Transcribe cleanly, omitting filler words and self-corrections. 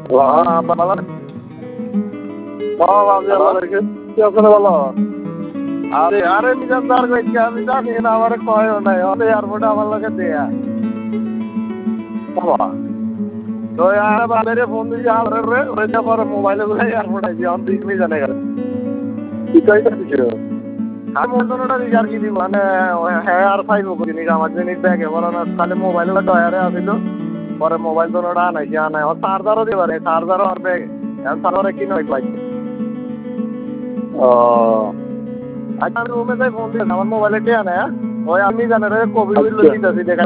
ভালো ভালো আরে আরে নিজের দ্বার কইছি আমি জানি না আমার কয় নাই আমি এয়ারপোর্টে আমার লাগে দেয়া বাবা তো আর বালেরে ফোন দিয়ে আর রে ওইটা পরে মোবাইলে গুলো এয়ারপোর্টে যে অন দিক নিয়ে জানে গেল কি কইতা দিছো আমি মতনটা রিজার কি দি মানে হ্যাঁ আর ফাইল করি নি আমার জিনিস ব্যাগে বড় না খালি মোবাইলে ডয়ারে আসিল পরে মোবাইল তো ওটা নাই যা নাই ও চার্জারও দিবারে চার্জারও আর ব্যাগ এখন চার্জারে কি নয় পাই ও আচ্ছা আমি রুমে যাই ফোন দিয়ে আমার মোবাইলে টিয়া না ওই আমি জানে রে কোভিড লইছি দেখা